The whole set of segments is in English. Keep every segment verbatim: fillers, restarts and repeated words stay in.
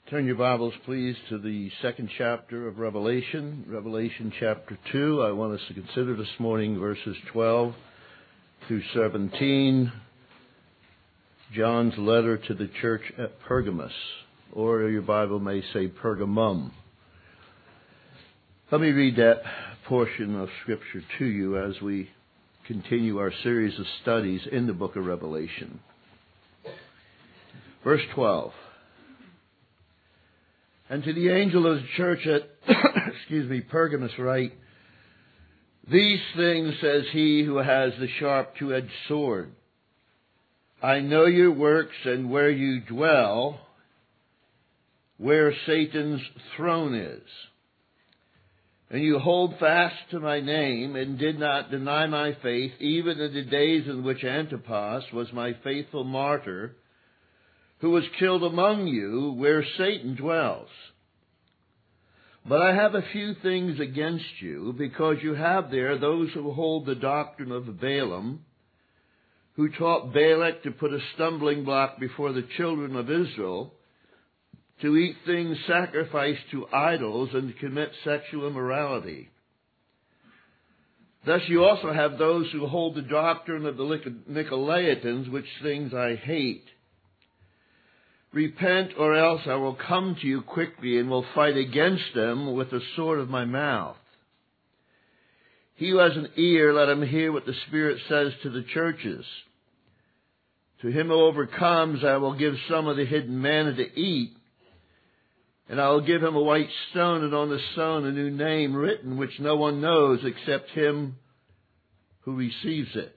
Turn your Bibles, please, to the second chapter of Revelation, Revelation chapter two. I want us to consider this morning verses twelve through seventeen, John's letter to the church at Pergamos, or your Bible may say Pergamum. Let me read that portion of Scripture to you as we continue our series of studies in the book of Revelation. Verse twelve. And to the angel of the church at, excuse me, Pergamos write, These things says he who has the sharp two-edged sword. I know your works and where you dwell, where Satan's throne is. And you hold fast to my name and did not deny my faith, even in the days in which Antipas was my faithful martyr, who was killed among you where Satan dwells. But I have a few things against you, because you have there those who hold the doctrine of Balaam, who taught Balak to put a stumbling block before the children of Israel, to eat things sacrificed to idols and to commit sexual immorality. Thus you also have those who hold the doctrine of the Nicolaitans, which things I hate. Repent, or else I will come to you quickly and will fight against them with the sword of my mouth. He who has an ear, let him hear what the Spirit says to the churches. To him who overcomes, I will give some of the hidden manna to eat, and I will give him a white stone, and on the stone a new name written, which no one knows except him who receives it.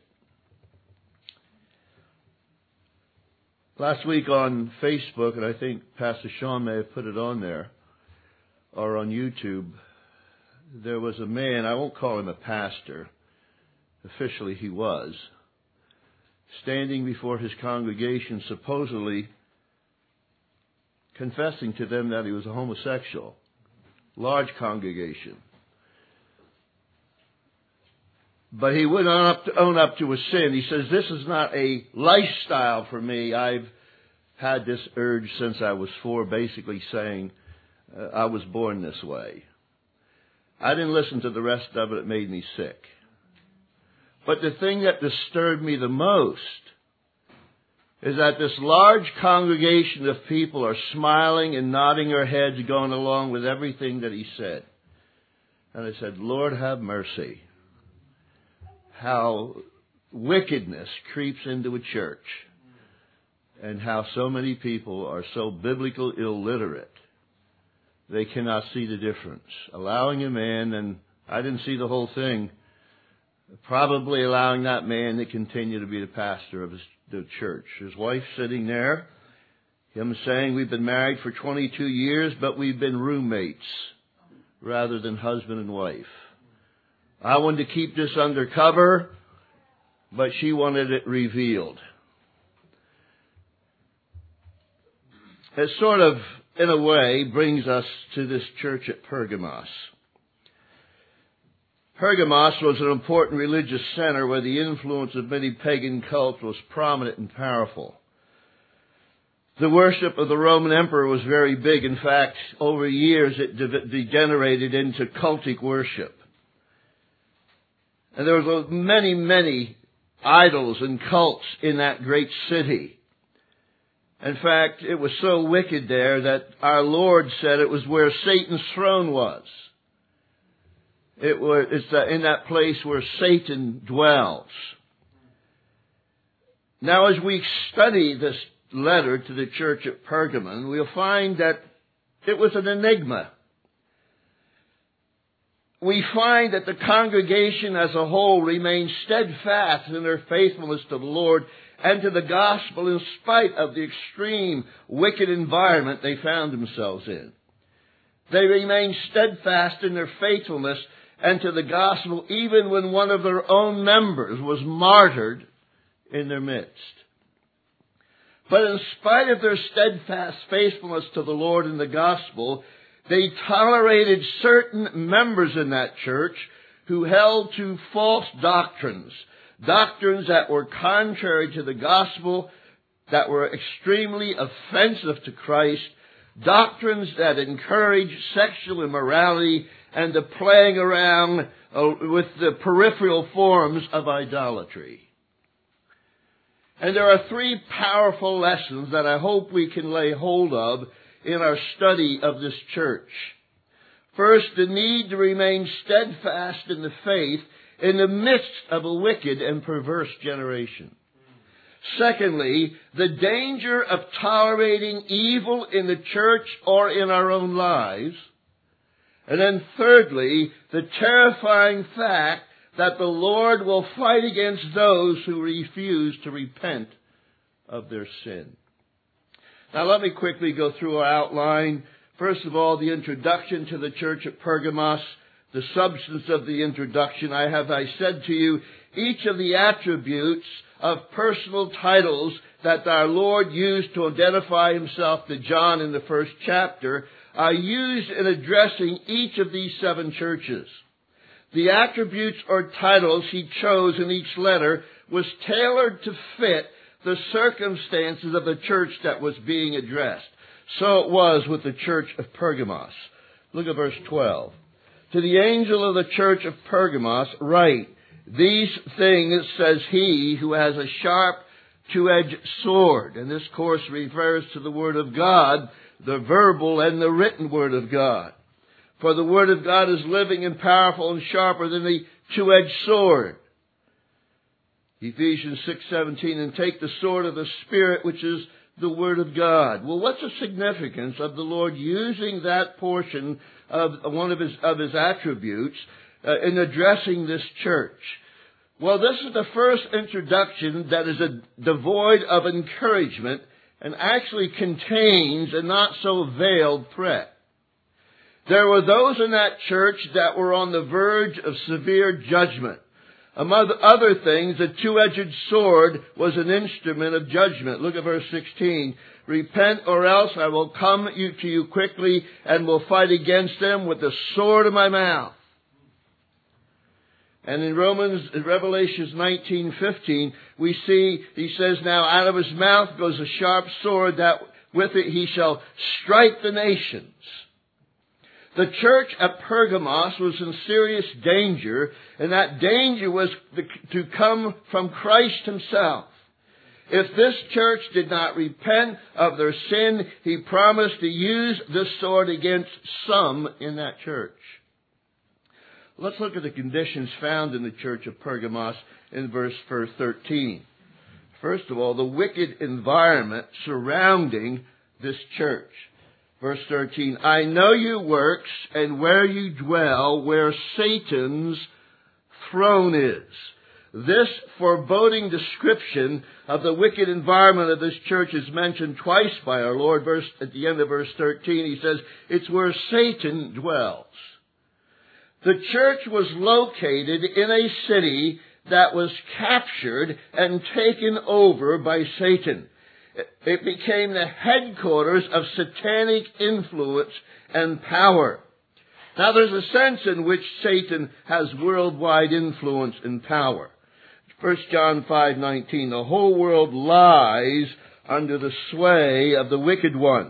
Last week on Facebook, and I think Pastor Sean may have put it on there, or on YouTube, there was a man, I won't call him a pastor, officially he was, standing before his congregation supposedly confessing to them that he was a homosexual. Large congregation. But he would own up, to, own up to a sin. He says, this is not a lifestyle for me. I've had this urge since I was four, basically saying uh, I was born this way. I didn't listen to the rest of it. It made me sick. But the thing that disturbed me the most is that this large congregation of people are smiling and nodding their heads, going along with everything that he said. And I said, Lord, have mercy. How wickedness creeps into a church, and how so many people are so biblical illiterate they cannot see the difference. Allowing a man, and I didn't see the whole thing, probably allowing that man to continue to be the pastor of his, the church. His wife sitting there, him saying we've been married for twenty-two years, but we've been roommates rather than husband and wife. I wanted to keep this undercover, but she wanted it revealed. It sort of, in a way, brings us to this church at Pergamos. Pergamos was an important religious center where the influence of many pagan cults was prominent and powerful. The worship of the Roman emperor was very big. In fact, over years it de- degenerated into cultic worship. And there were many, many idols and cults in that great city. In fact, it was so wicked there that our Lord said it was where Satan's throne was. It was, it's in that place where Satan dwells. Now, as we study this letter to the church at Pergamon, we'll find that it was an enigma. We find that the congregation as a whole remained steadfast in their faithfulness to the Lord and to the gospel in spite of the extreme wicked environment they found themselves in. They remained steadfast in their faithfulness and to the gospel even when one of their own members was martyred in their midst. But in spite of their steadfast faithfulness to the Lord and the gospel, they tolerated certain members in that church who held to false doctrines, doctrines that were contrary to the gospel, that were extremely offensive to Christ, doctrines that encourage sexual immorality and the playing around uh, with the peripheral forms of idolatry. And there are three powerful lessons that I hope we can lay hold of in our study of this church. First, the need to remain steadfast in the faith in the midst of a wicked and perverse generation. Secondly, the danger of tolerating evil in the church or in our own lives. And then thirdly, the terrifying fact that the Lord will fight against those who refuse to repent of their sin. Now let me quickly go through our outline. First of all, the introduction to the church at Pergamos. The substance of the introduction, I have I said to you, each of the attributes of personal titles that our Lord used to identify himself to John in the first chapter are used in addressing each of these seven churches. The attributes or titles he chose in each letter was tailored to fit the circumstances of the church that was being addressed. So it was with the church of Pergamos. Look at verse twelve. To the angel of the church of Pergamos write, these things says he who has a sharp two-edged sword. And this, of course, refers to the Word of God, the verbal and the written Word of God. For the Word of God is living and powerful and sharper than the two-edged sword. Ephesians six seventeen, and take the sword of the Spirit, which is the Word of God. Well, what's the significance of the Lord using that portion of one of his, of his attributes uh, in addressing this church? Well, this is the first introduction that is a, devoid of encouragement and actually contains a not so veiled threat. There were those in that church that were on the verge of severe judgment. Among other things, the two-edged sword was an instrument of judgment. Look at verse sixteen. Repent, or else I will come to you quickly and will fight against them with the sword of my mouth. And in Romans, in Revelations nineteen fifteen, we see, he says, now out of his mouth goes a sharp sword, that with it he shall strike the nations. The church at Pergamos was in serious danger, and that danger was to come from Christ himself. If this church did not repent of their sin, he promised to use this sword against some in that church. Let's look at the conditions found in the church of Pergamos in verse thirteen. First of all, the wicked environment surrounding this church. Verse thirteen, I know your works and where you dwell, where Satan's throne is. This foreboding description of the wicked environment of this church is mentioned twice by our Lord. Verse, at the end of verse thirteen, he says, it's where Satan dwells. The church was located in a city that was captured and taken over by Satan. It became the headquarters of satanic influence and power. Now there's a sense in which Satan has worldwide influence and power. First John five nineteen, the whole world lies under the sway of the wicked one.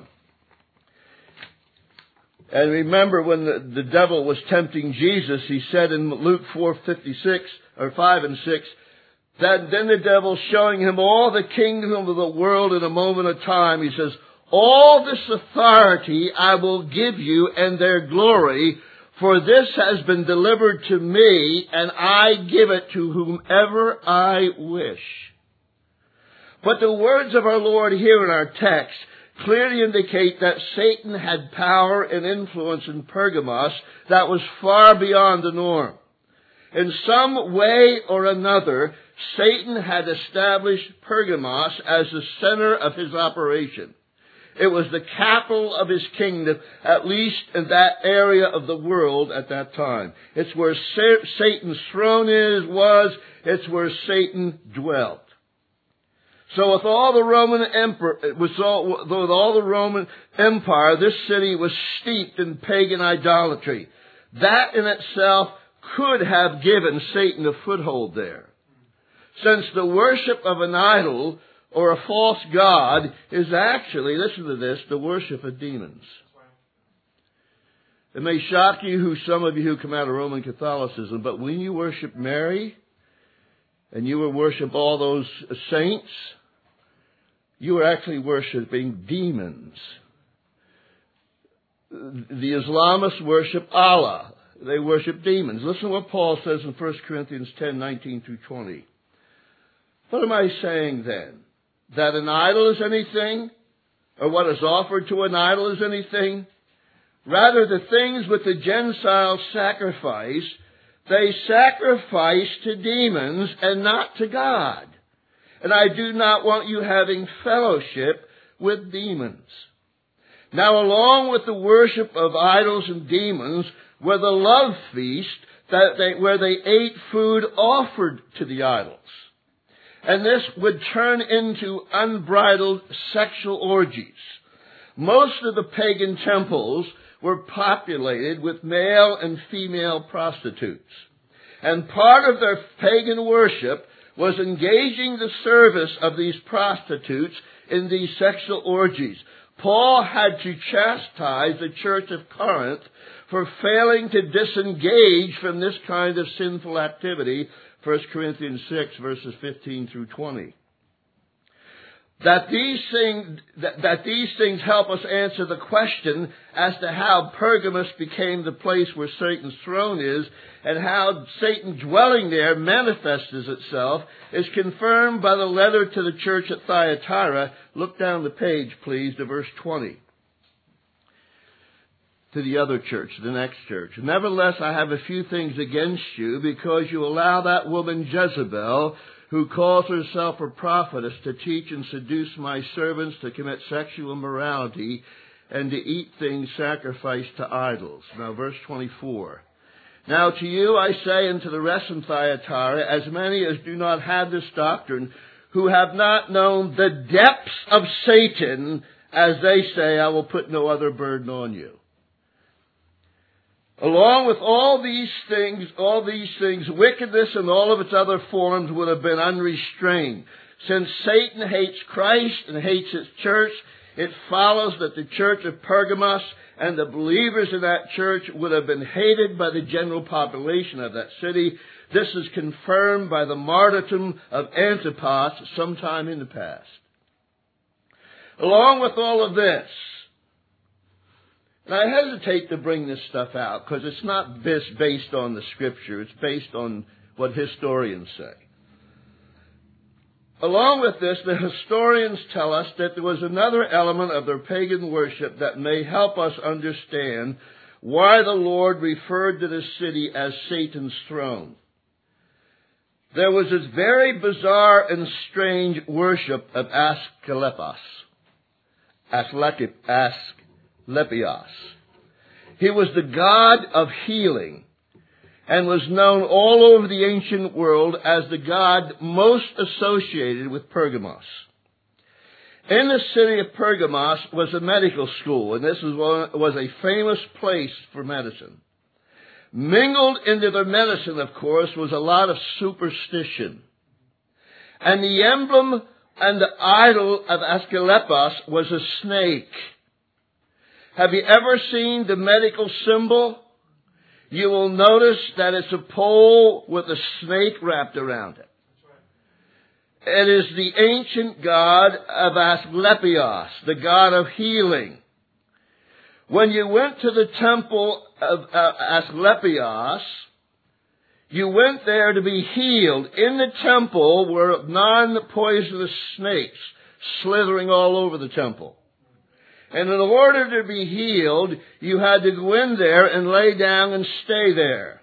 And remember when the, the devil was tempting Jesus, he said in Luke four fifty-six, or five and six, that then the devil, showing him all the kingdom of the world in a moment of time, he says, all this authority I will give you and their glory, for this has been delivered to me, and I give it to whomever I wish. But the words of our Lord here in our text clearly indicate that Satan had power and influence in Pergamos that was far beyond the norm. In some way or another, Satan had established Pergamos as the center of his operation. It was the capital of his kingdom, at least in that area of the world at that time. It's where Satan's throne is, was, it's where Satan dwelt. So with all the Roman emperor, with all, with all the Roman Empire, this city was steeped in pagan idolatry. That in itself could have given Satan a foothold there. Since the worship of an idol or a false god is actually, listen to this, the worship of demons. It may shock you, who some of you who come out of Roman Catholicism, but when you worship Mary and you worship all those saints, you are actually worshiping demons. The Islamists worship Allah. They worship demons. Listen to what Paul says in First Corinthians ten, nineteen through twenty. What am I saying then? That an idol is anything? Or what is offered to an idol is anything? Rather, the things which the Gentiles sacrifice, they sacrifice to demons and not to God. And I do not want you having fellowship with demons. Now, along with the worship of idols and demons were the love feast that they, where they ate food offered to the idols. And this would turn into unbridled sexual orgies. Most of the pagan temples were populated with male and female prostitutes. And part of their pagan worship was engaging the service of these prostitutes in these sexual orgies. Paul had to chastise the church of Corinth for failing to disengage from this kind of sinful activity, First Corinthians six, verses fifteen through twenty. That these things, that, that these things help us answer the question as to how Pergamos became the place where Satan's throne is, and how Satan dwelling there manifests itself, is confirmed by the letter to the church at Thyatira. Look down the page, please, to verse twenty. To the other church, the next church. Nevertheless, I have a few things against you, because you allow that woman Jezebel, who calls herself a prophetess, to teach and seduce my servants to commit sexual immorality and to eat things sacrificed to idols. Now, verse twenty-four. Now to you I say, and to the rest in Thyatira, as many as do not have this doctrine, who have not known the depths of Satan, as they say, I will put no other burden on you. Along with all these things, all these things, wickedness in all of its other forms would have been unrestrained. Since Satan hates Christ and hates his church, it follows that the church of Pergamos and the believers in that church would have been hated by the general population of that city. This is confirmed by the martyrdom of Antipas sometime in the past. Along with all of this, and I hesitate to bring this stuff out because it's not based on the Scripture. It's based on what historians say. Along with this, the historians tell us that there was another element of their pagan worship that may help us understand why the Lord referred to this city as Satan's throne. There was this very bizarre and strange worship of Asclepios. Asclepios. Lepios. He was the god of healing and was known all over the ancient world as the god most associated with Pergamos. In the city of Pergamos was a medical school, and this was, was a famous place for medicine. Mingled into their medicine, of course, was a lot of superstition. And the emblem and the idol of Asclepios was a snake. Have you ever seen the medical symbol? You will notice that it's a pole with a snake wrapped around it. It is the ancient god of Asclepios, the god of healing. When you went to the temple of uh, Asclepios, you went there to be healed. In the temple were non-poisonous snakes slithering all over the temple. And in order to be healed, you had to go in there and lay down and stay there.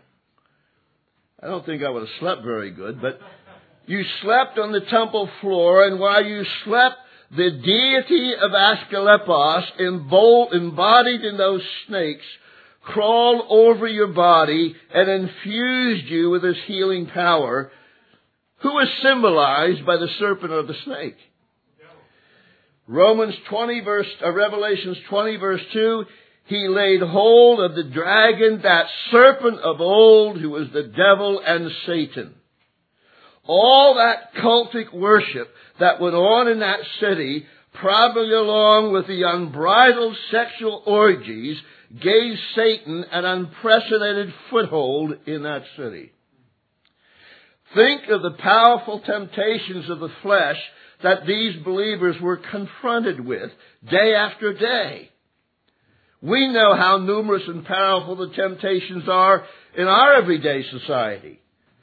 I don't think I would have slept very good, but you slept on the temple floor, and while you slept, the deity of Asclepios, embodied in those snakes, crawled over your body and infused you with his healing power, who is symbolized by the serpent or the snake. Romans twenty verse, uh, Revelations twenty verse two, he laid hold of the dragon, that serpent of old, who was the devil and Satan. all that cultic worship that went on in that city, probably along with the unbridled sexual orgies, gave Satan an unprecedented foothold in that city. Think of the powerful temptations of the flesh that these believers were confronted with day after day. We know how numerous and powerful the temptations are in our everyday society.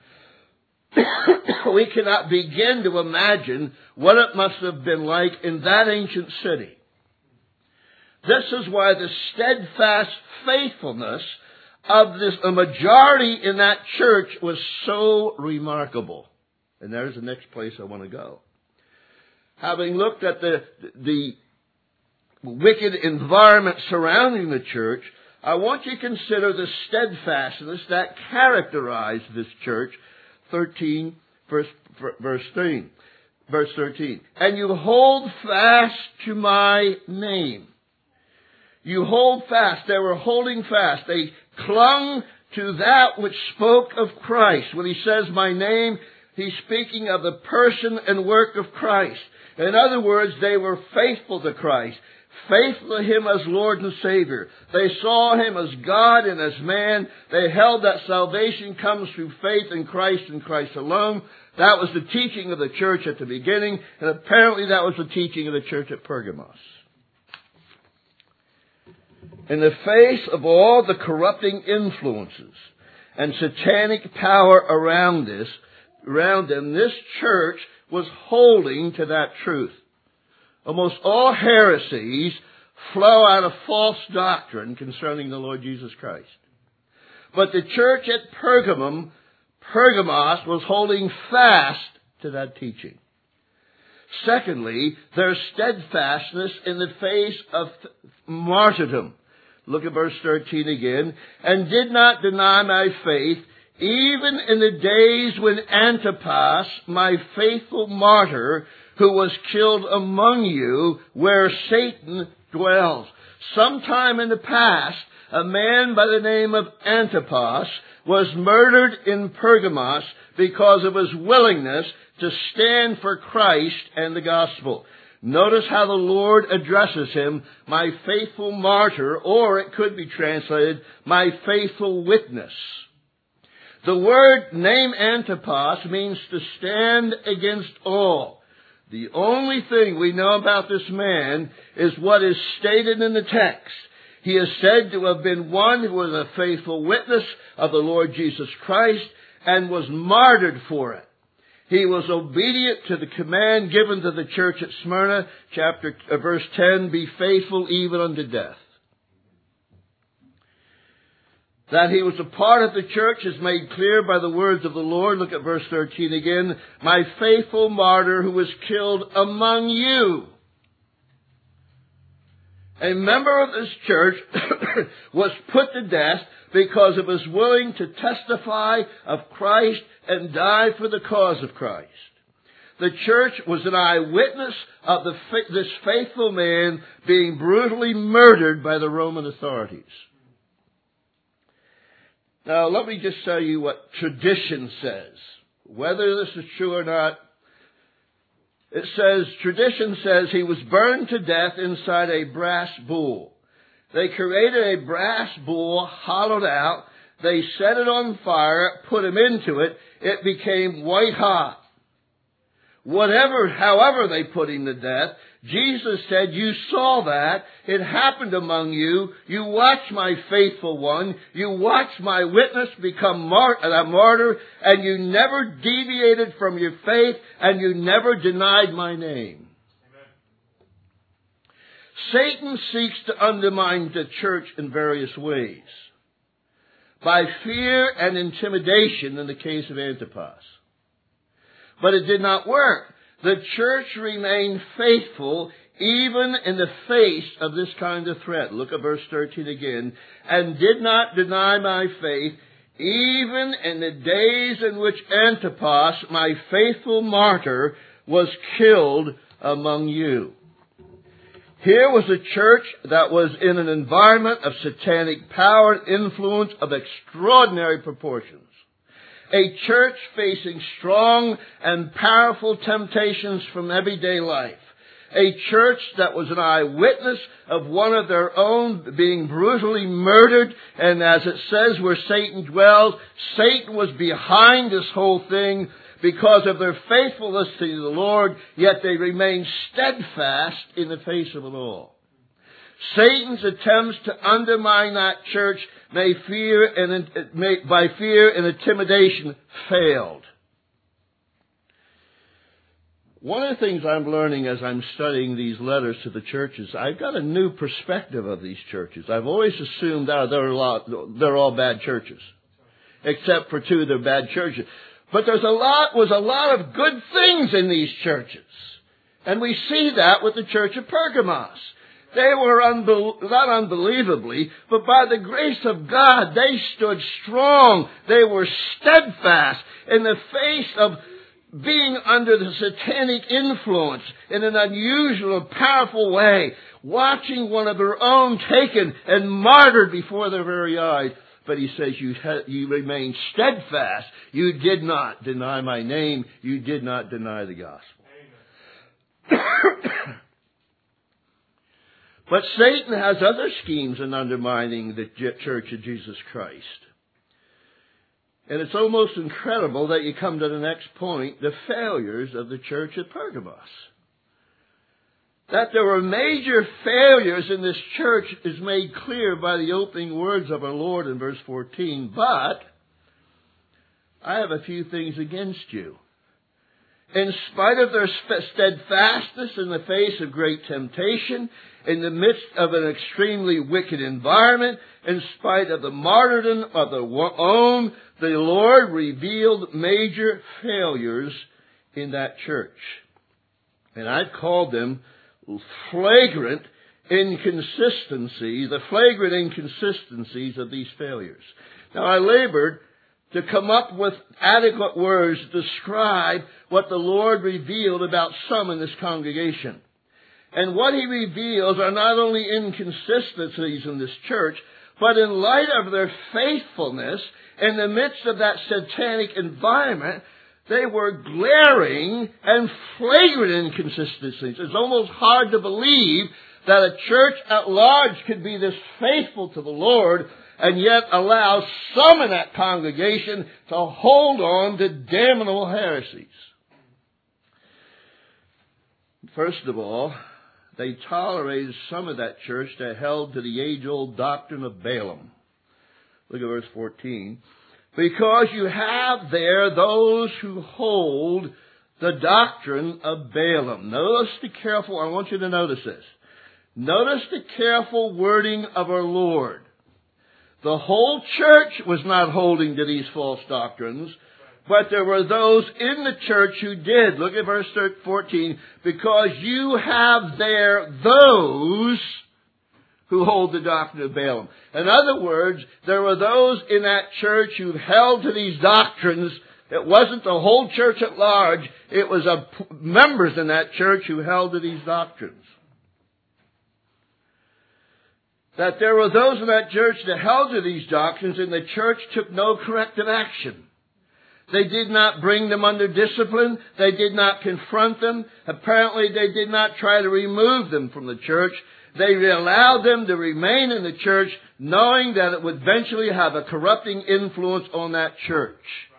We cannot begin to imagine what it must have been like in that ancient city. This is why the steadfast faithfulness of this, a majority in that church was so remarkable. And there's the next place I want to go. Having looked at the, the wicked environment surrounding the church, I want you to consider the steadfastness that characterized this church. thirteen, verse, verse thirteen. Verse thirteen. And you hold fast to my name. You hold fast. They were holding fast. They clung to that which spoke of Christ. When he says my name, he's speaking of the person and work of Christ. In other words, they were faithful to Christ, faithful to Him as Lord and Savior. They saw Him as God and as man. They held that salvation comes through faith in Christ and Christ alone. That was the teaching of the church at the beginning, and apparently that was the teaching of the church at Pergamos. In the face of all the corrupting influences and satanic power around this, around them, this church was holding to that truth. Almost all heresies flow out of false doctrine concerning the Lord Jesus Christ. But the church at Pergamum, Pergamos, was holding fast to that teaching. Secondly, their steadfastness in the face of martyrdom. Look at verse thirteen again. And did not deny my faith, even in the days when Antipas, my faithful martyr, who was killed among you, where Satan dwells. Sometime in the past, a man by the name of Antipas was murdered in Pergamos because of his willingness to stand for Christ and the gospel. Notice how the Lord addresses him, my faithful martyr, or it could be translated, my faithful witness. The word name Antipas means to stand against all. The only thing we know about this man is what is stated in the text. He is said to have been one who was a faithful witness of the Lord Jesus Christ and was martyred for it. He was obedient to the command given to the church at Smyrna, chapter uh, verse ten, be faithful even unto death. That he was a part of the church is made clear by the words of the Lord. Look at verse thirteen again. My faithful martyr who was killed among you. A member of this church was put to death because it was willing to testify of Christ and die for the cause of Christ. The church was an eyewitness of the, this faithful man being brutally murdered by the Roman authorities. Now, let me just tell you what tradition says. Whether this is true or not, it says, tradition says he was burned to death inside a brass bull. They created a brass bull, hollowed out. They set it on fire, put him into it. It became white hot. Whatever, however they put him to death, Jesus said, you saw that. It happened among you. You watched my faithful one. You watched my witness become mar- a martyr, and you never deviated from your faith, and you never denied my name. Satan seeks to undermine the church in various ways. By fear and intimidation in the case of Antipas. But it did not work. The church remained faithful even in the face of this kind of threat. Look at verse thirteen again. And did not deny my faith even in the days in which Antipas, my faithful martyr, was killed among you. Here was a church that was in an environment of satanic power and influence of extraordinary proportions. A church facing strong and powerful temptations from everyday life. A church that was an eyewitness of one of their own being brutally murdered. And as it says where Satan dwells, Satan was behind this whole thing because of their faithfulness to the Lord, yet they remained steadfast in the face of it all. Satan's attempts to undermine that church may fear and may, by fear and intimidation failed. One of the things I'm learning as I'm studying these letters to the churches, I've got a new perspective of these churches. I've always assumed that they're, a lot, they're all bad churches, except for two, they're bad churches. But there's a lot, was a lot of good things in these churches. And we see that with the church of Pergamos. They were, unbel- not unbelievably, but by the grace of God, they stood strong. They were steadfast in the face of being under the satanic influence in an unusual and powerful way, watching one of their own taken and martyred before their very eyes. But he says, you, ha- you remain steadfast. You did not deny my name. You did not deny the gospel. But Satan has other schemes in undermining the church of Jesus Christ. And it's almost incredible that you come to the next point, the failures of the church at Pergamos. That there were major failures in this church is made clear by the opening words of our Lord in verse fourteen. But I have a few things against you. In spite of their steadfastness in the face of great temptation, in the midst of an extremely wicked environment, in spite of the martyrdom of their own, the Lord revealed major failures in that church. And I've called them flagrant inconsistencies, the flagrant inconsistencies of these failures. Now, I labored to come up with adequate words to describe what the Lord revealed about some in this congregation. And what He reveals are not only inconsistencies in this church, but in light of their faithfulness in the midst of that satanic environment, they were glaring and flagrant inconsistencies. It's almost hard to believe that a church at large could be this faithful to the Lord and yet allow some in that congregation to hold on to damnable heresies. First of all, they tolerated some of that church that held to the age-old doctrine of Balaam. Look at verse fourteen. Because you have there those who hold the doctrine of Balaam. Notice the careful, I want you to notice this. Notice the careful wording of our Lord. The whole church was not holding to these false doctrines, but there were those in the church who did. Look at verse fourteen. Because you have there those who hold the doctrine of Balaam. In other words, there were those in that church who held to these doctrines. It wasn't the whole church at large. It was a, members in that church who held to these doctrines. That there were those in that church that held to these doctrines, and the church took no corrective action. They did not bring them under discipline. They did not confront them. Apparently, they did not try to remove them from the church. They allowed them to remain in the church, knowing that it would eventually have a corrupting influence on that church.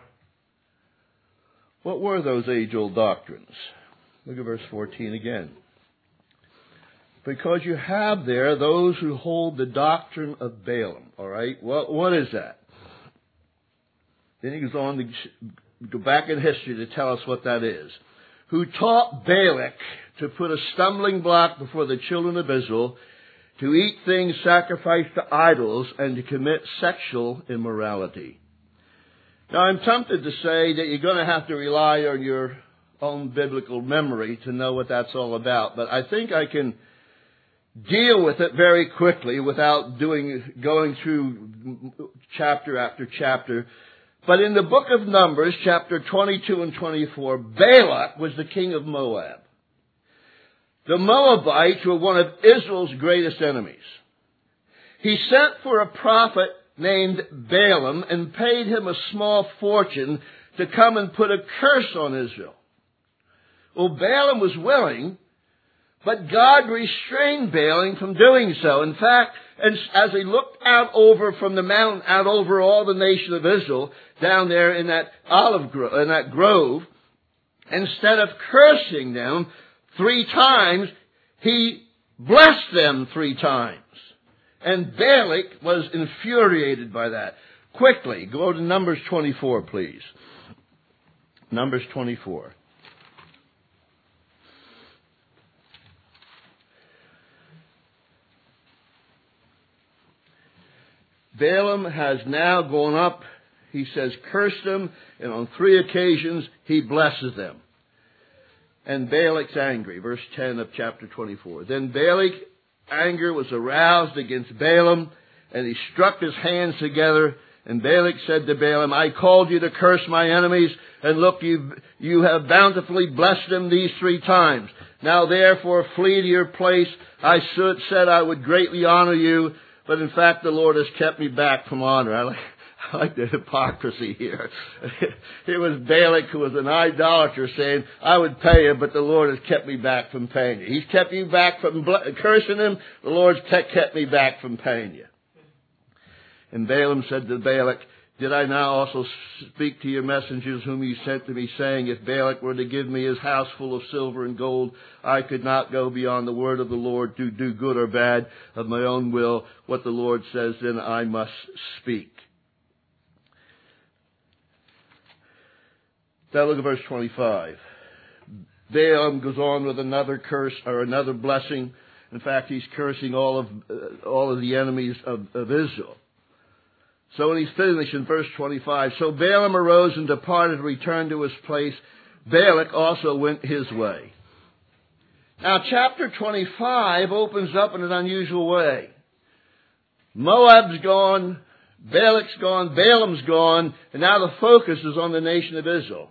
What were those age-old doctrines? Look at verse fourteen again. Because you have there those who hold the doctrine of Balaam. All right? Well, what is that? Then he goes on to go back in history to tell us what that is. Who taught Balak to put a stumbling block before the children of Israel, to eat things sacrificed to idols, and to commit sexual immorality. Now, I'm tempted to say that you're going to have to rely on your own biblical memory to know what that's all about. But I think I can deal with it very quickly without doing going through chapter after chapter. But in the book of Numbers, chapter twenty-two and twenty-four, Balak was the king of Moab. The Moabites were one of Israel's greatest enemies. He sent for a prophet named Balaam and paid him a small fortune to come and put a curse on Israel. Well, Balaam was willing, but God restrained Balaam from doing so. In fact, as he looked out over from the mountain, out over all the nation of Israel, down there in that olive grove, in that grove, instead of cursing them three times, he blessed them three times. And Balak was infuriated by that. Quickly, go to Numbers twenty-four, please. Numbers twenty-four. Balaam has now gone up, he says, curse them, and on three occasions he blesses them. And Balak's angry, verse ten of chapter twenty-four. Then Balak's anger was aroused against Balaam, and he struck his hands together, and Balak said to Balaam, I called you to curse my enemies, and look, you, you have bountifully blessed them these three times. Now therefore flee to your place. I said I would greatly honor you, but in fact, the Lord has kept me back from honor. I like, I like the hypocrisy here. It was Balak who was an idolater saying, I would pay you, but the Lord has kept me back from paying you. He's kept you back from cursing him. The Lord's kept me back from paying you. And Balaam said to Balak, did I now also speak to your messengers whom you sent to me, saying, if Balak were to give me his house full of silver and gold, I could not go beyond the word of the Lord to do good or bad of my own will. What the Lord says, then I must speak. Now look at verse twenty-five. Balaam goes on with another curse or another blessing. In fact, he's cursing all of uh, all of the enemies of, of Israel. So when he's finished in verse twenty-five, so Balaam arose and departed, returned to his place. Balak also went his way. Now chapter twenty-five opens up in an unusual way. Moab's gone, Balak's gone, Balaam's gone, and now the focus is on the nation of Israel.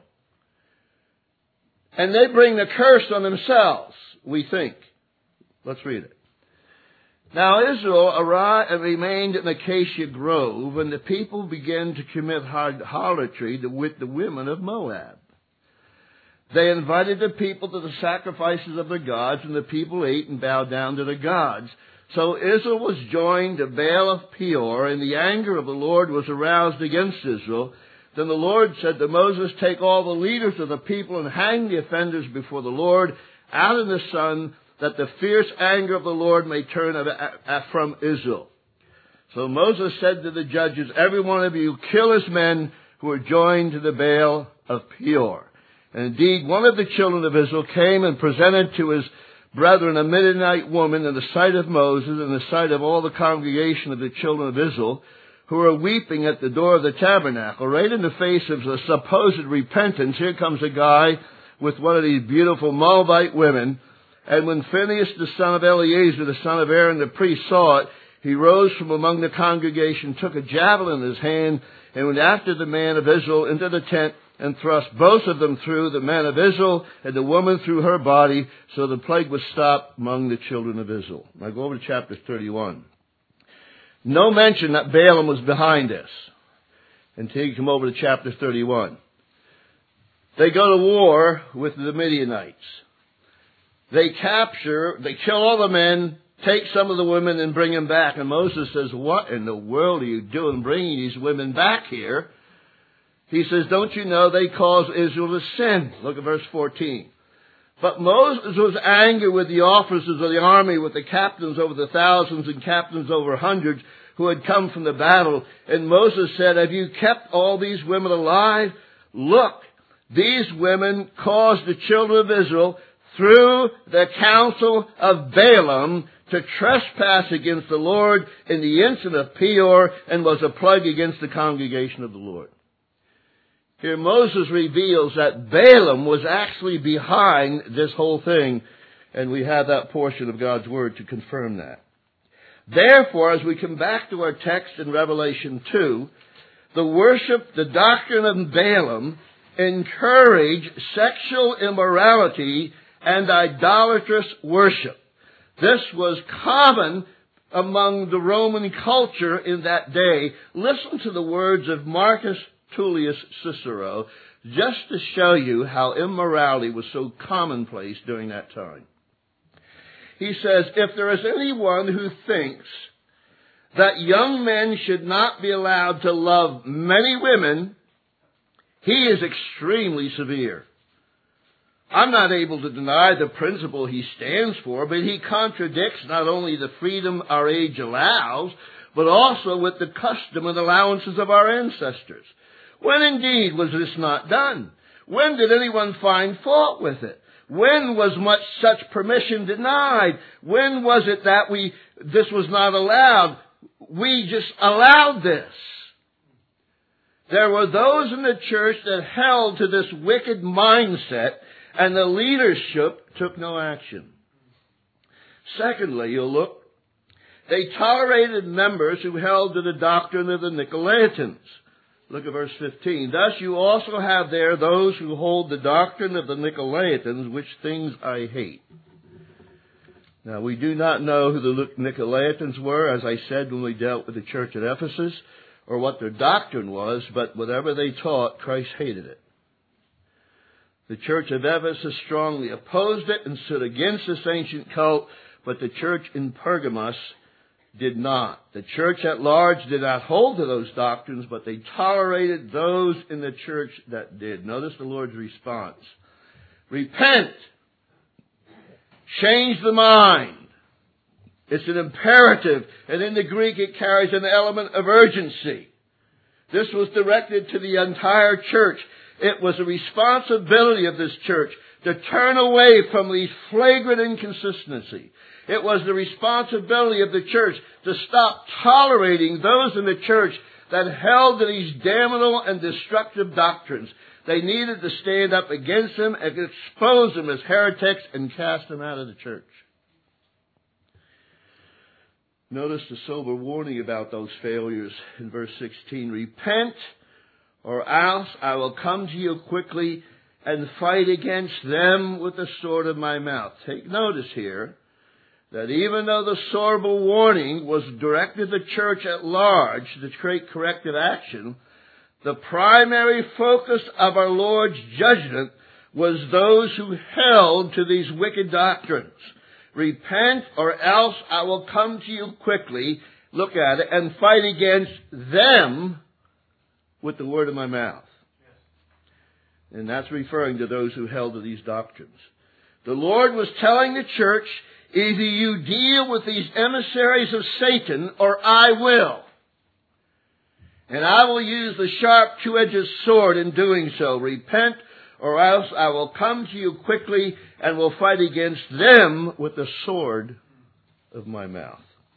And they bring the curse on themselves, we think. Let's read it. Now Israel arrived, remained in Acacia Grove, and the people began to commit harlotry with the women of Moab. They invited the people to the sacrifices of their gods, and the people ate and bowed down to the gods. So Israel was joined to Baal of Peor, and the anger of the Lord was aroused against Israel. Then the Lord said to Moses, take all the leaders of the people and hang the offenders before the Lord out in the sun, that the fierce anger of the Lord may turn from Israel. So Moses said to the judges, every one of you kill his men who are joined to the Baal of Peor. And indeed, one of the children of Israel came and presented to his brethren a Midianite woman in the sight of Moses and in the sight of all the congregation of the children of Israel, who were weeping at the door of the tabernacle. Right in the face of the supposed repentance, here comes a guy with one of these beautiful Moabite women. And when Phinehas, the son of Eleazar, the son of Aaron, the priest, saw it, he rose from among the congregation, took a javelin in his hand, and went after the man of Israel into the tent, and thrust both of them through, the man of Israel and the woman through her body, so the plague was stopped among the children of Israel. Now go over to chapter thirty-one. No mention that Balaam was behind this until you come over to chapter thirty-one. They go to war with the Midianites. They capture, they kill all the men, take some of the women and bring them back. And Moses says, what in the world are you doing bringing these women back here? He says, don't you know they cause Israel to sin? Look at verse fourteen. But Moses was angry with the officers of the army, with the captains over the thousands and captains over hundreds who had come from the battle. And Moses said, have you kept all these women alive? Look, these women caused the children of Israel through the counsel of Balaam to trespass against the Lord in the incident of Peor, and was a plague against the congregation of the Lord. Here Moses reveals that Balaam was actually behind this whole thing, and we have that portion of God's Word to confirm that. Therefore, as we come back to our text in Revelation two, the worship, the doctrine of Balaam encouraged sexual immorality and idolatrous worship. This was common among the Roman culture in that day. Listen to the words of Marcus Tullius Cicero, just to show you how immorality was so commonplace during that time. He says, if there is anyone who thinks that young men should not be allowed to love many women, he is extremely severe. I'm not able to deny the principle he stands for, but he contradicts not only the freedom our age allows, but also with the custom and allowances of our ancestors. When indeed was this not done? When did anyone find fault with it? When was much such permission denied? When was it that we this was not allowed? We just allowed this. There were those in the church that held to this wicked mindset, and the leadership took no action. Secondly, you'll look, they tolerated members who held to the doctrine of the Nicolaitans. Look at verse fifteen. Thus you also have there those who hold the doctrine of the Nicolaitans, which things I hate. Now, we do not know who the Nicolaitans were, as I said when we dealt with the church at Ephesus, or what their doctrine was, but whatever they taught, Christ hated it. The church of Ephesus strongly opposed it and stood against this ancient cult, but the church in Pergamos did not. The church at large did not hold to those doctrines, but they tolerated those in the church that did. Notice the Lord's response. Repent. Change the mind. It's an imperative, and in the Greek it carries an element of urgency. This was directed to the entire church. It was a responsibility of this church to turn away from these flagrant inconsistencies. It was the responsibility of the church to stop tolerating those in the church that held to these damnable and destructive doctrines. They needed to stand up against them and expose them as heretics and cast them out of the church. Notice the sober warning about those failures in verse sixteen. Repent, or else I will come to you quickly and fight against them with the sword of my mouth. Take notice here that even though the sober warning was directed to the church at large to take corrective action, the primary focus of our Lord's judgment was those who held to these wicked doctrines. Repent, or else I will come to you quickly, look at it, and fight against them with the word of my mouth. And that's referring to those who held to these doctrines. The Lord was telling the church, either you deal with these emissaries of Satan, or I will. And I will use the sharp two-edged sword in doing so. Repent, or else I will come to you quickly and will fight against them with the sword of my mouth.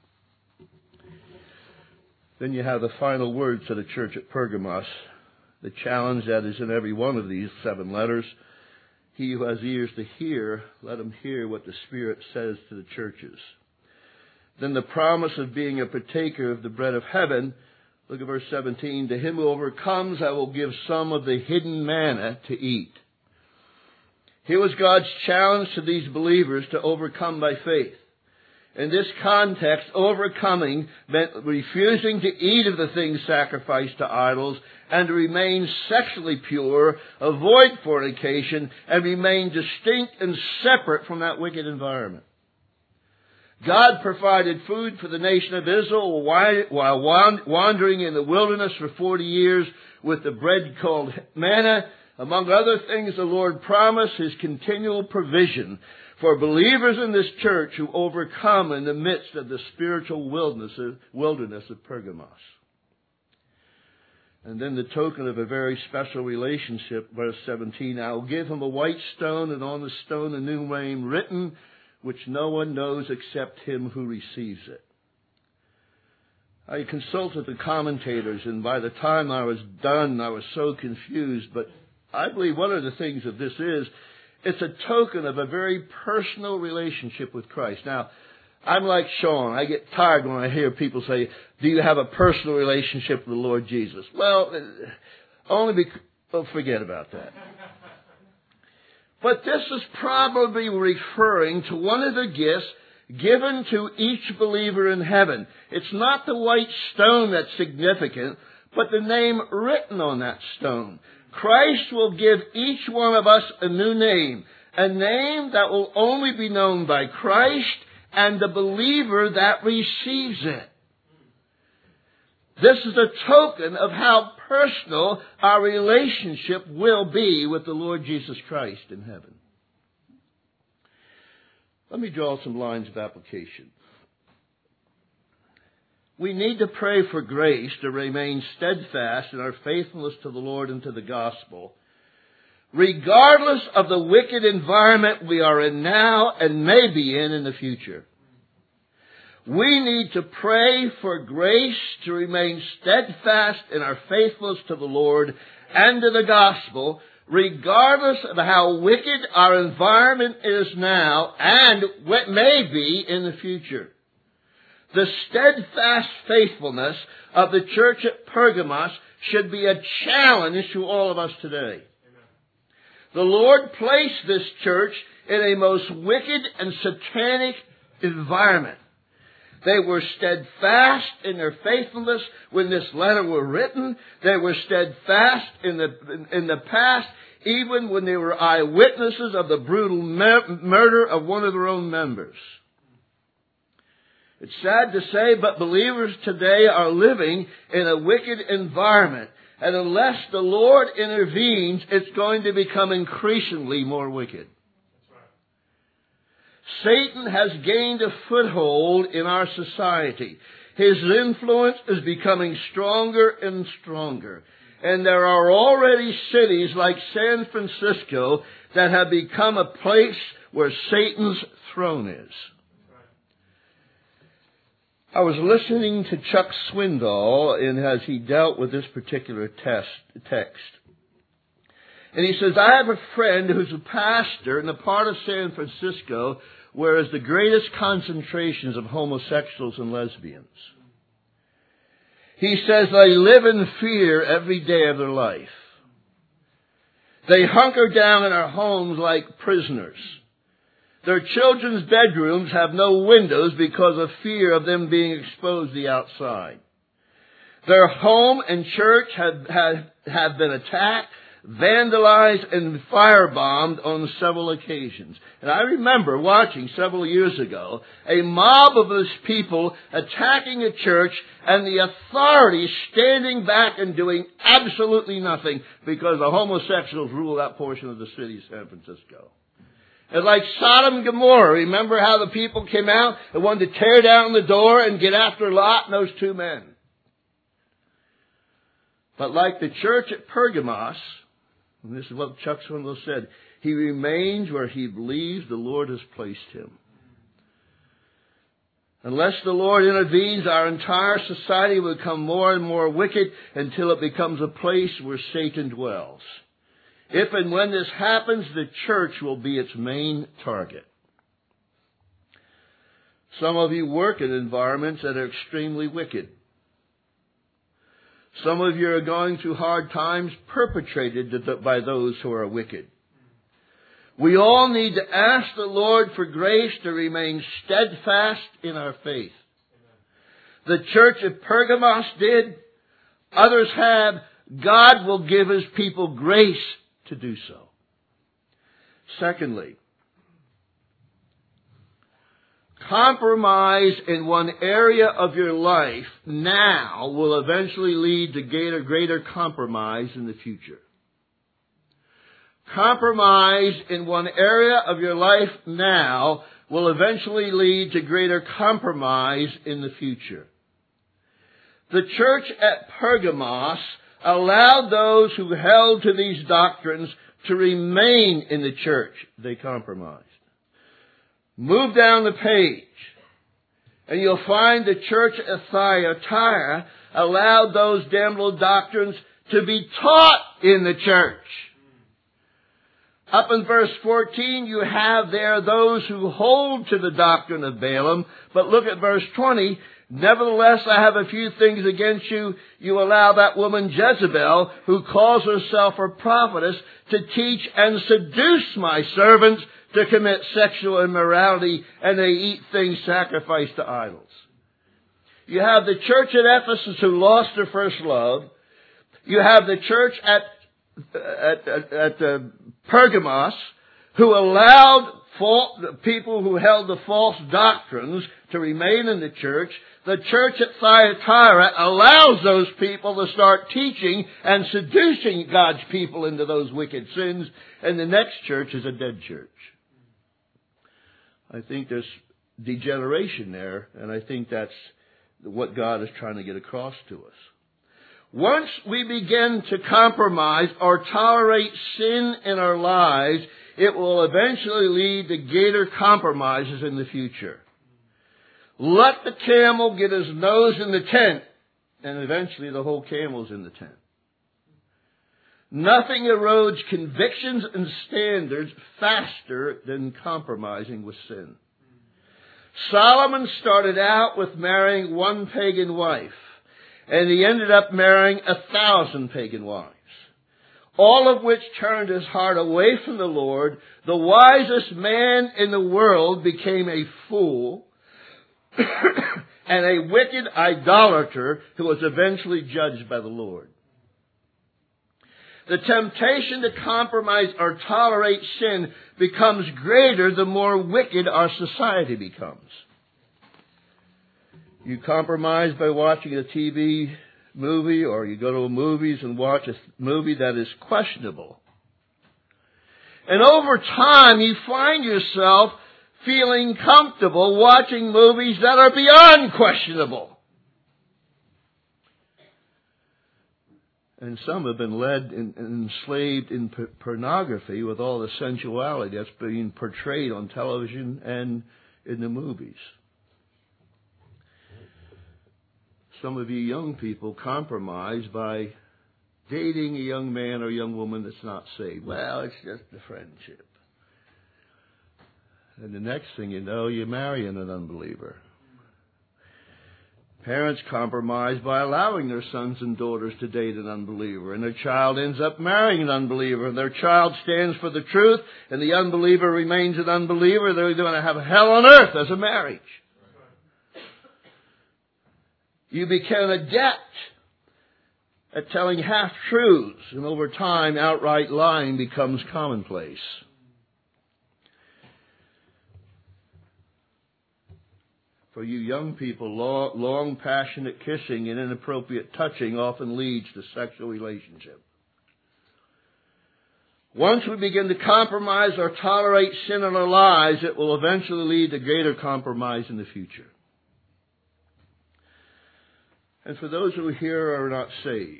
Then you have the final words to the church at Pergamos, the challenge that is in every one of these seven letters. He who has ears to hear, let him hear what the Spirit says to the churches. Then the promise of being a partaker of the bread of heaven. Look at verse seventeen. To him who overcomes, I will give some of the hidden manna to eat. Here was God's challenge to these believers to overcome by faith. In this context, overcoming meant refusing to eat of the things sacrificed to idols and to remain sexually pure, avoid fornication, and remain distinct and separate from that wicked environment. God provided food for the nation of Israel while wandering in the wilderness for forty years with the bread called manna. Among other things, the Lord promised His continual provision for believers in this church who overcome in the midst of the spiritual wilderness of, wilderness of Pergamos. And then the token of a very special relationship, verse seventeen, I will give him a white stone, and on the stone a new name written, which no one knows except him who receives it. I consulted the commentators, and by the time I was done, I was so confused. But I believe one of the things of this is, it's a token of a very personal relationship with Christ. Now, I'm like Sean. I get tired when I hear people say, do you have a personal relationship with the Lord Jesus? Well, only because, oh, forget about that. But this is probably referring to one of the gifts given to each believer in heaven. It's not the white stone that's significant, but the name written on that stone. Christ will give each one of us a new name, a name that will only be known by Christ and the believer that receives it. This is a token of how personal our relationship will be with the Lord Jesus Christ in heaven. Let me draw some lines of application. We need to pray for grace to remain steadfast in our faithfulness to the Lord and to the gospel, regardless of the wicked environment we are in now and may be in in the future. We need to pray for grace to remain steadfast in our faithfulness to the Lord and to the gospel, regardless of how wicked our environment is now and what may be in the future. The steadfast faithfulness of the church at Pergamos should be a challenge to all of us today. Amen. The Lord placed this church in a most wicked and satanic environment. They were steadfast in their faithfulness when this letter was written. They were steadfast in the in, in the past, even when they were eyewitnesses of the brutal mur- murder of one of their own members. It's sad to say, but believers today are living in a wicked environment. And unless the Lord intervenes, it's going to become increasingly more wicked. Satan has gained a foothold in our society. His influence is becoming stronger and stronger. And there are already cities like San Francisco that have become a place where Satan's throne is. I was listening to Chuck Swindoll in, as he dealt with this particular test, text. And he says, I have a friend who's a pastor in the part of San Francisco where is the greatest concentrations of homosexuals and lesbians. He says they live in fear every day of their life. They hunker down in their homes like prisoners. Their children's bedrooms have no windows because of fear of them being exposed to the outside. Their home and church have, have, have been attacked, vandalized, and firebombed on several occasions. And I remember watching several years ago a mob of those people attacking a church and the authorities standing back and doing absolutely nothing because the homosexuals rule that portion of the city of San Francisco. And like Sodom and Gomorrah, remember how the people came out and wanted to tear down the door and get after Lot and those two men. But like the church at Pergamos, and this is what Chuck Swindoll said, he remains where he believes the Lord has placed him. Unless the Lord intervenes, our entire society will become more and more wicked until it becomes a place where Satan dwells. If and when this happens, the church will be its main target. Some of you work in environments that are extremely wicked. Some of you are going through hard times perpetrated by those who are wicked. We all need to ask the Lord for grace to remain steadfast in our faith. The church of Pergamos did. Others have. God will give His people grace to do so. Secondly, compromise in one area of your life now will eventually lead to greater, greater compromise in the future. Compromise in one area of your life now will eventually lead to greater compromise in the future. The church at Pergamos allowed those who held to these doctrines to remain in the church. They compromised. Move down the page, and you'll find the church at Thyatira allowed those damnable doctrines to be taught in the church. Up in verse fourteen, you have there those who hold to the doctrine of Balaam, but look at verse twenty. Nevertheless, I have a few things against you. You allow that woman Jezebel, who calls herself a prophetess, to teach and seduce my servants to commit sexual immorality, and they eat things sacrificed to idols. You have the church at Ephesus who lost their first love. You have the church at at, at, at uh, Pergamos who allowed false, people who held the false doctrines to remain in the church. The church at Thyatira allows those people to start teaching and seducing God's people into those wicked sins. And the next church is a dead church. I think there's degeneration there, and I think that's what God is trying to get across to us. Once we begin to compromise or tolerate sin in our lives, it will eventually lead to greater compromises in the future. Let the camel get his nose in the tent, and eventually the whole camel's in the tent. Nothing erodes convictions and standards faster than compromising with sin. Solomon started out with marrying one pagan wife, and he ended up marrying a thousand pagan wives, all of which turned his heart away from the Lord. The wisest man in the world became a fool and a wicked idolater who was eventually judged by the Lord. The temptation to compromise or tolerate sin becomes greater the more wicked our society becomes. You compromise by watching a T V movie, or you go to movies and watch a movie that is questionable. And over time, you find yourself feeling comfortable watching movies that are beyond questionable. And some have been led and enslaved in pornography with all the sensuality that's being portrayed on television and in the movies. Some of you young people compromise by dating a young man or young woman that's not saved. Well, it's just a friendship. And the next thing you know, you're marrying an unbeliever. Parents compromise by allowing their sons and daughters to date an unbeliever, and their child ends up marrying an unbeliever. Their child stands for the truth, and the unbeliever remains an unbeliever. They're going to have hell on earth as a marriage. You become adept at telling half-truths, and over time, outright lying becomes commonplace. For you young people, long, passionate kissing and inappropriate touching often leads to sexual relationship. Once we begin to compromise or tolerate sin in our lives, it will eventually lead to greater compromise in the future. And for those who here are not saved,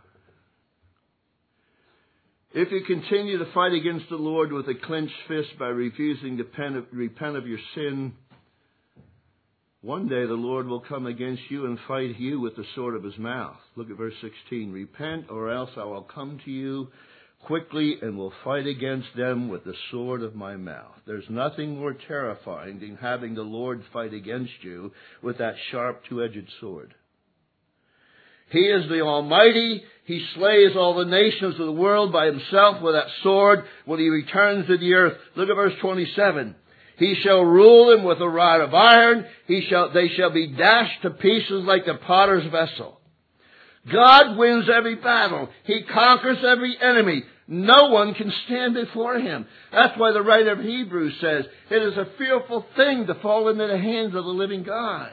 if you continue to fight against the Lord with a clenched fist by refusing to repent of your sin, one day the Lord will come against you and fight you with the sword of his mouth. Look at verse sixteen. Repent, or else I will come to you quickly and will fight against them with the sword of my mouth. There's nothing more terrifying than having the Lord fight against you with that sharp two-edged sword. He is the Almighty. He slays all the nations of the world by himself with that sword when he returns to the earth. Look at verse twenty-seven. He shall rule them with a rod of iron. He shall, they shall be dashed to pieces like the potter's vessel. God wins every battle. He conquers every enemy. No one can stand before him. That's why the writer of Hebrews says, it is a fearful thing to fall into the hands of the living God.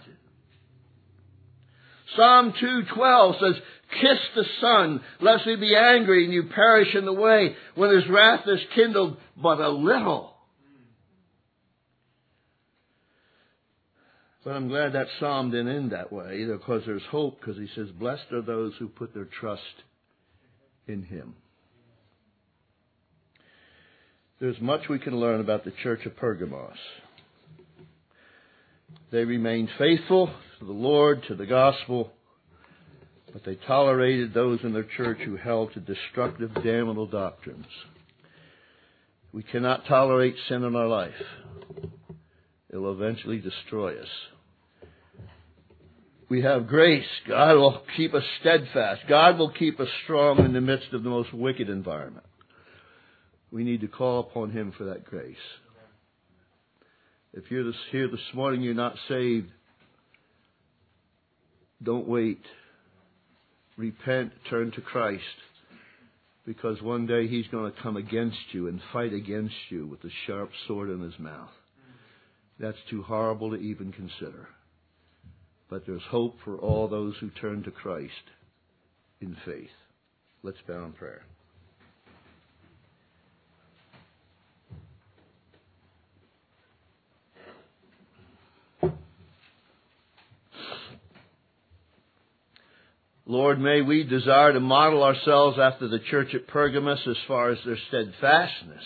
Psalm two twelve says, kiss the Son, lest he be angry and you perish in the way, when his wrath is kindled but a little. But I'm glad that psalm didn't end that way, because there's hope, because he says, blessed are those who put their trust in him. There's much we can learn about the church of Pergamos. They remained faithful to the Lord, to the gospel, but they tolerated those in their church who held to destructive, damnable doctrines. We cannot tolerate sin in our life. It will eventually destroy us. we have grace. God will keep us steadfast. God will keep us strong in the midst of the most wicked environment. We need to call upon Him for that grace. If you're here this morning, you're not saved, don't wait. Repent, turn to Christ, because one day He's going to come against you and fight against you with a sharp sword in His mouth. That's too horrible to even consider. But there's hope for all those who turn to Christ in faith. Let's bow in prayer. Lord, may we desire to model ourselves after the church at Pergamos as far as their steadfastness,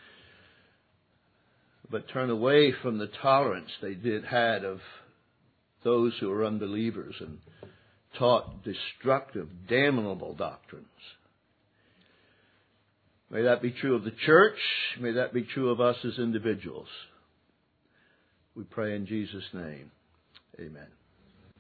but turn away from the tolerance they did had of those who were unbelievers and taught destructive, damnable doctrines. May that be true of the church. May that be true of us as individuals. We pray in Jesus' name. Amen.